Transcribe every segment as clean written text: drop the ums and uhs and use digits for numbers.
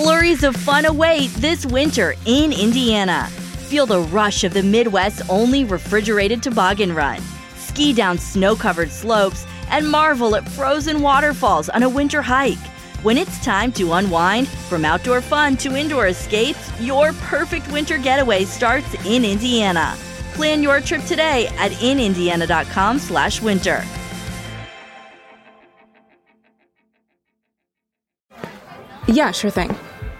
Flurries of fun await this winter in Indiana. Feel the rush of the Midwest's only refrigerated toboggan run. Ski down snow-covered slopes and marvel at frozen waterfalls on a winter hike. When it's time to unwind, from outdoor fun to indoor escapes, your perfect winter getaway starts in Indiana. Plan your trip today at inindiana.com/winter. Yeah, sure thing.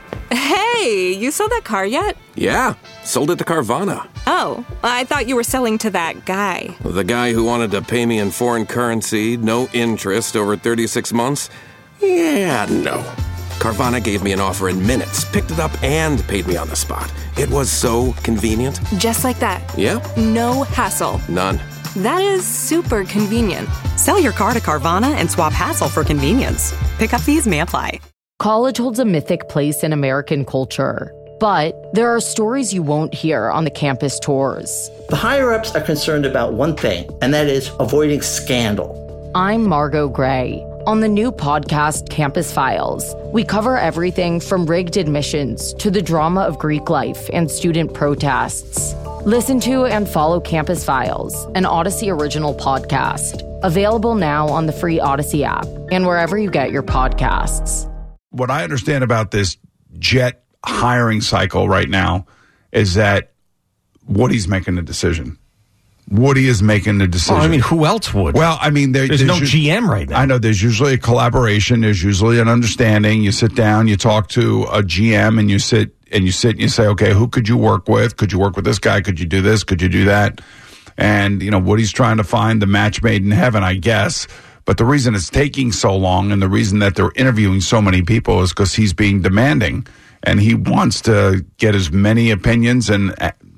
Hey, you sold that car yet? Yeah, sold it to Carvana. Oh, I thought you were selling to that guy. The guy who wanted to pay me in foreign currency, no interest, over 36 months? Yeah, no. Carvana gave me an offer in minutes, picked it up, and paid me on the spot. It was so convenient. Just like that. Yeah? No hassle. None. That is super convenient. Sell your car to Carvana and swap hassle for convenience. Pickup fees may apply. College holds a mythic place in American culture, but there are stories you won't hear on the campus tours. The higher-ups are concerned about one thing, and that is avoiding scandal. I'm Margot Gray. On the new podcast, Campus Files, we cover everything from rigged admissions to the drama of Greek life and student protests. Listen to and follow Campus Files, an Odyssey original podcast. Available now on the free Odyssey app and wherever you get your podcasts. What I understand about this Jet hiring cycle right now is that Woody's making a decision. Woody is making the decision. Oh, I mean, who else would? Well, I mean, there's no GM right now. I know there's usually a collaboration. There's usually an understanding. You sit down, you talk to a GM, and you sit and you say, okay, who could you work with? Could you work with this guy? Could you do this? Could you do that? And, Woody's trying to find the match made in heaven, I guess. But the reason it's taking so long and the reason that they're interviewing so many people is because he's being demanding and he wants to get as many opinions and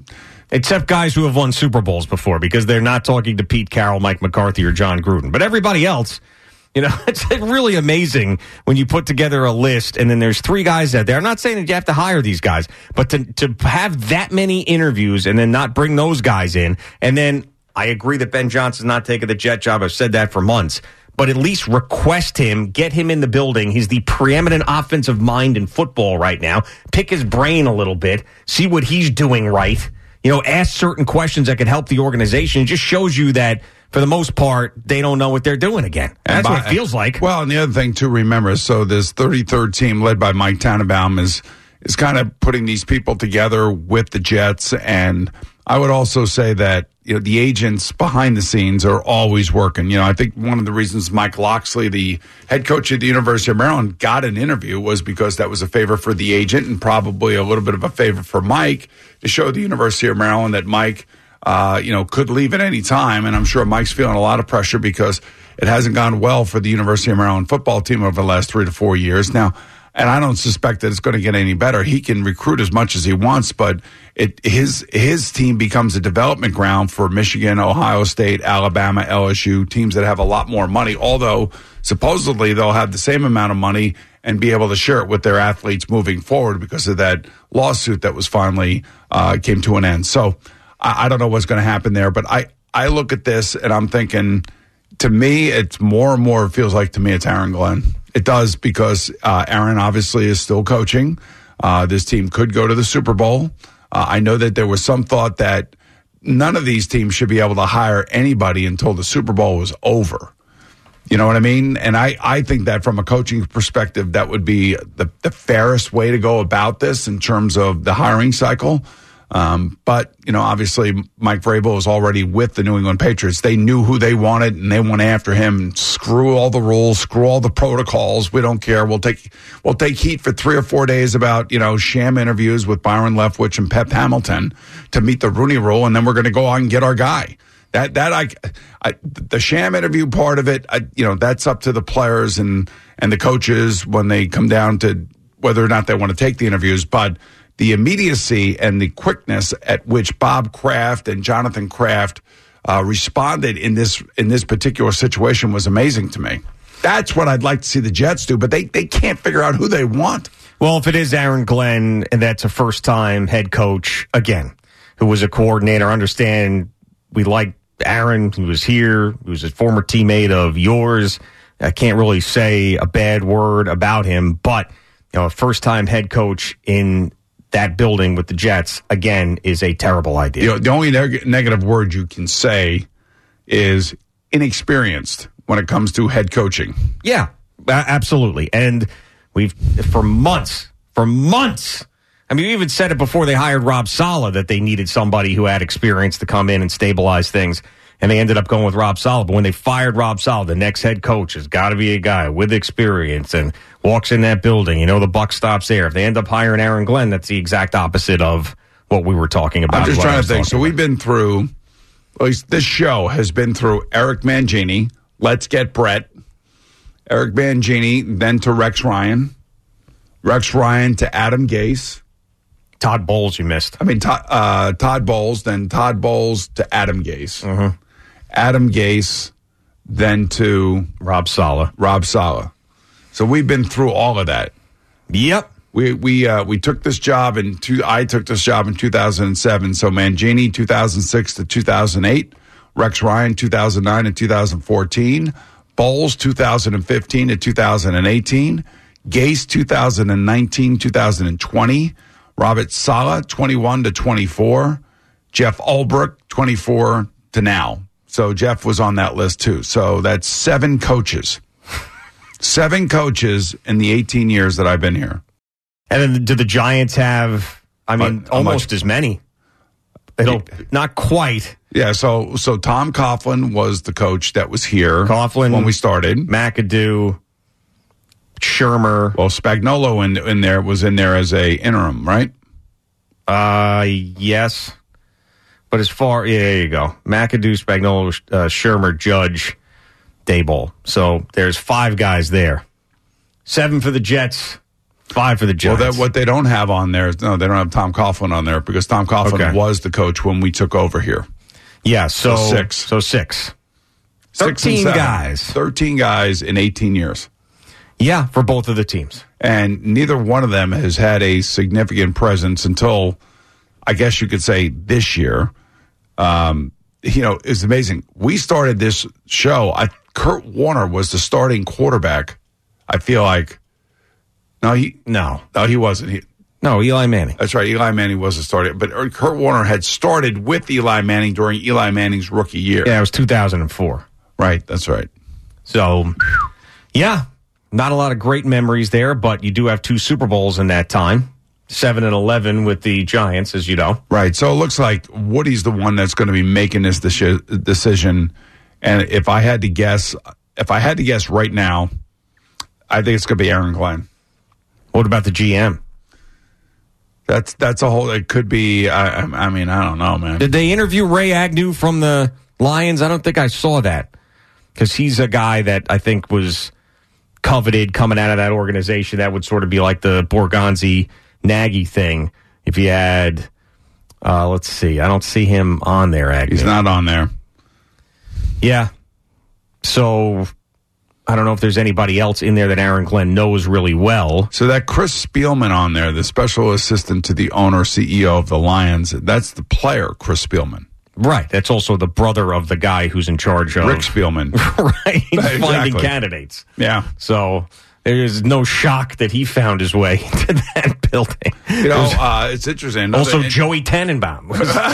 except guys who have won Super Bowls before, because they're not talking to Pete Carroll, Mike McCarthy, or John Gruden. But everybody else, it's really amazing when you put together a list and then there's three guys out there. I'm not saying that you have to hire these guys, but to have that many interviews and then not bring those guys in. And then I agree that Ben Johnson's not taking the Jet job. I've said that for months. But at least request him, get him in the building. He's the preeminent offensive mind in football right now. Pick his brain a little bit. See what he's doing right. Ask certain questions that could help the organization. It just shows you that, for the most part, they don't know what they're doing again. That's what it feels like. Well, and the other thing, to remember, so this 33rd team led by Mike Tannenbaum is kind of putting these people together with the Jets. And I would also say that, the agents behind the scenes are always working. I think one of the reasons Mike Locksley, the head coach at the University of Maryland, got an interview was because that was a favor for the agent and probably a little bit of a favor for Mike to show the University of Maryland that Mike, could leave at any time. And I'm sure Mike's feeling a lot of pressure because it hasn't gone well for the University of Maryland football team over the last 3 to 4 years. Now, and I don't suspect that it's going to get any better. He can recruit as much as he wants, but his team becomes a development ground for Michigan, Ohio State, Alabama, LSU, teams that have a lot more money, although supposedly they'll have the same amount of money and be able to share it with their athletes moving forward because of that lawsuit that was finally came to an end. So I don't know what's going to happen there, but I look at this and I'm thinking, to me, it's more and more, it feels like to me it's Aaron Glenn. It does, because Aaron obviously is still coaching. This team could go to the Super Bowl. I know that there was some thought that none of these teams should be able to hire anybody until the Super Bowl was over. You know what I mean? And I think that from a coaching perspective, that would be the fairest way to go about this in terms of the hiring cycle. But, obviously Mike Vrabel is already with the New England Patriots. They knew who they wanted and they went after him. Screw all the rules, screw all the protocols. We don't care. We'll take heat for 3 or 4 days about, sham interviews with Byron Leftwich and Pep Hamilton to meet the Rooney Rule. And then we're going to go out and get our guy. The sham interview part of it, that's up to the players and the coaches when they come down to whether or not they want to take the interviews. But the immediacy and the quickness at which Bob Kraft and Jonathan Kraft responded in this particular situation was amazing to me. That's what I'd like to see the Jets do, but they can't figure out who they want. Well, if it is Aaron Glenn, and that's a first-time head coach, again, who was a coordinator, understand we like Aaron. He was here. He was a former teammate of yours. I can't really say a bad word about him, but a first-time head coach in that building with the Jets, again, is a terrible idea. The only negative word you can say is inexperienced when it comes to head coaching. Yeah, absolutely. And we've, for months, I mean, we even said it before they hired Rob Saleh that they needed somebody who had experience to come in and stabilize things. And they ended up going with Rob Saleh. But when they fired Rob Saleh, the next head coach has got to be a guy with experience and walks in that building. The buck stops there. If they end up hiring Aaron Glenn, that's the exact opposite of what we were talking about. I'm just trying to think. So we've been through, at least this show has been through Eric Mangini, Let's Get Brett, Eric Mangini, then to Rex Ryan to Adam Gase. Todd Bowles you missed. I mean, Todd Bowles, then Todd Bowles to Adam Gase. Mm-hmm. Adam Gase, then to Rob Saleh. So we've been through all of that. Yep. We took this job I took this job in 2007. So Mangini 2006 to 2008, Rex Ryan 2009 to 2014, Bowles 2015 to 2018, Gase 2019 2020, Robert Saleh 21 to 24, Jeff Ulbrich 24 to now. So Jeff was on that list too. So that's 7 coaches. 7 coaches in the 18 years that I've been here. And then do the Giants have, almost as many? Not quite. Yeah, so Tom Coughlin was the coach that was here when we started. McAdoo, Shermer. Well, Spagnuolo was in there as a interim, right? Yes. But there you go. McAdoo, Spagnuolo, Shermer, Judge, Daboll. So there's 5 guys there. 7 for the Jets, 5 for the Giants. Well, what they don't have on there is, they don't have Tom Coughlin on there because Tom Coughlin was the coach when we took over here. Yeah, so 6. So 6. 13 guys. 13 guys in 18 years. Yeah, for both of the teams. And neither one of them has had a significant presence until, I guess you could say, this year. It's amazing. We started this show. Kurt Warner was the starting quarterback. I feel like. No, he wasn't. Eli Manning. That's right. Eli Manning was the starter. But Kurt Warner had started with Eli Manning during Eli Manning's rookie year. Yeah, it was 2004. Right. That's right. So, yeah, not a lot of great memories there, but you do have 2 Super Bowls in that time. 7-11 with the Giants, as you know. Right. So it looks like Woody's the one that's going to be making this decision. And if I had to guess right now, I think it's going to be Aaron Glenn. What about the GM? That's a whole. It could be. I don't know, man. Did they interview Ray Agnew from the Lions? I don't think I saw that because he's a guy that I think was coveted coming out of that organization. That would sort of be like the Borgonzi Nagy thing. If you had, let's see, I don't see him on there. Agnew. He's not on there. Yeah. So I don't know if there's anybody else in there that Aaron Glenn knows really well. So that Chris Spielman on there, the special assistant to the owner, CEO of the Lions, that's the player, Chris Spielman. Right. That's also the brother of the guy who's in charge of... Rick Spielman. Right. Exactly. Finding candidates. Yeah. So there's no shock that he found his way to that building. It's interesting. Also, Joey Tannenbaum.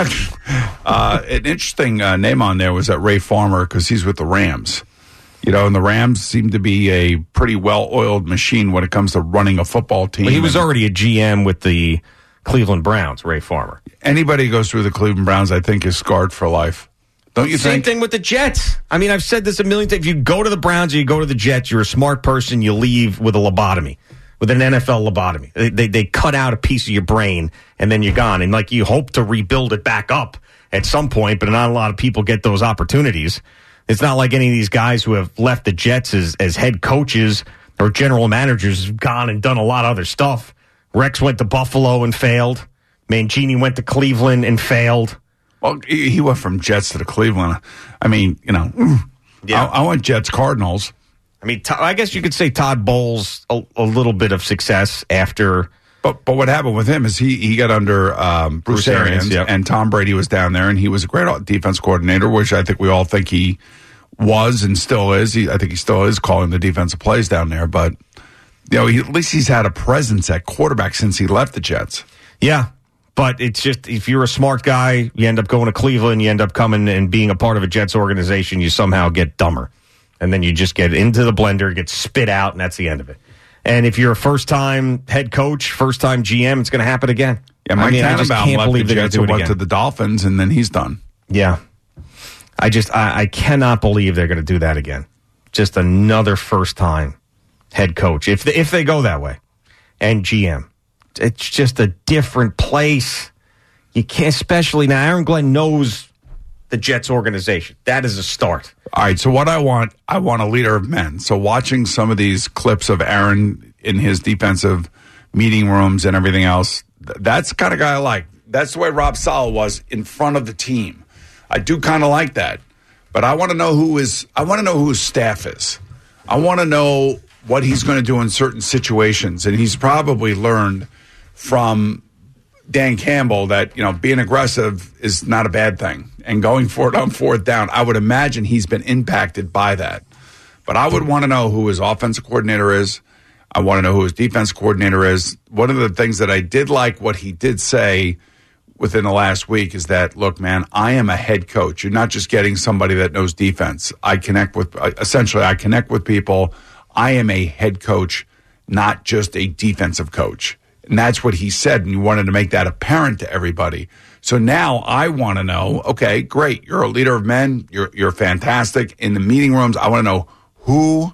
An interesting name on there was that Ray Farmer because he's with the Rams. And the Rams seem to be a pretty well-oiled machine when it comes to running a football team. Well, he was already a GM with the Cleveland Browns, Ray Farmer. Anybody who goes through the Cleveland Browns, I think, is scarred for life. Don't you think? Same thing with the Jets. I mean, I've said this a million times. If you go to the Browns or you go to the Jets, you're a smart person. You leave with a lobotomy, with an NFL lobotomy. They cut out a piece of your brain, and then you're gone. And, you hope to rebuild it back up at some point, but not a lot of people get those opportunities. It's not like any of these guys who have left the Jets as head coaches or general managers have gone and done a lot of other stuff. Rex went to Buffalo and failed. Mangini went to Cleveland and failed. Well, he went from Jets to Cleveland. I mean, yeah. I went Jets Cardinals. I mean, I guess you could say Todd Bowles a little bit of success after. But what happened with him is he got under Bruce Arians, and Tom Brady was down there, and he was a great defense coordinator, which I think we all think he was and still is. I think he still is calling the defensive plays down there. But You know, at least he's had a presence at quarterback since he left the Jets. Yeah, but it's just, if you're a smart guy, you end up going to Cleveland, you end up coming and being a part of a Jets organization, you somehow get dumber. And then you just get into the blender, get spit out, and that's the end of it. And if you're a first-time head coach, first-time GM, it's going to happen again. Yeah, Mike Tannenbaum left the they're Jets and went to the Dolphins, and then he's done. Yeah. I cannot believe they're going to do that again. Just another first-time head coach, if they go that way, and GM. It's just a different place. You can't, especially now, Aaron Glenn knows the Jets organization. That is a start. All right, so what I want a leader of men. So watching some of these clips of Aaron in his defensive meeting rooms and everything else, that's the kind of guy I like. That's the way Rob Saleh was in front of the team. I do kind of like that. But I want to know who his staff is. I want to know what he's going to do in certain situations. And he's probably learned from Dan Campbell that, you know, being aggressive is not a bad thing. And going for it on fourth down, I would imagine he's been impacted by that. But I would want to know who his offensive coordinator is. I want to know who his defense coordinator is. One of the things that I did like what he did say within the last week is that, look, man, I am a head coach. You're not just getting somebody that knows defense. I connect with people. I am a head coach, not just a defensive coach. And that's what he said, and you wanted to make that apparent to everybody. So now I want to know, okay, great, you're a leader of men. You're fantastic. In the meeting rooms, I want to know who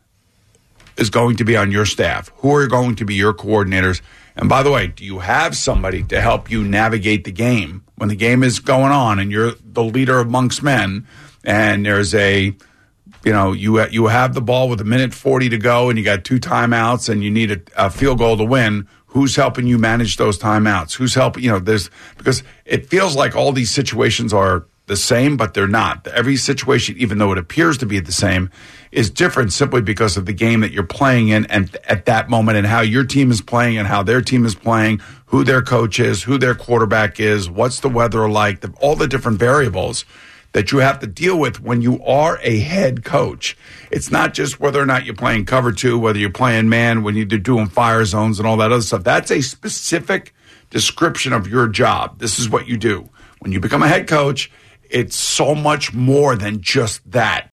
is going to be on your staff. Who are going to be your coordinators? And by the way, do you have somebody to help you navigate the game when the game is going on and you're the leader amongst men and there's you have the ball with 1:40 to go and you got 2 timeouts and you need a field goal to win? Who's helping you manage those timeouts? Who's helping, because it feels like all these situations are the same, but they're not. Every situation, even though it appears to be the same, is different simply because of the game that you're playing in and at that moment and how your team is playing and how their team is playing, who their coach is, who their quarterback is, what's the weather like, all the different variables that you have to deal with when you are a head coach. It's not just whether or not you're playing cover 2, whether you're playing man, when you're doing fire zones and all that other stuff. That's a specific description of your job. This is what you do. When you become a head coach, it's so much more than just that.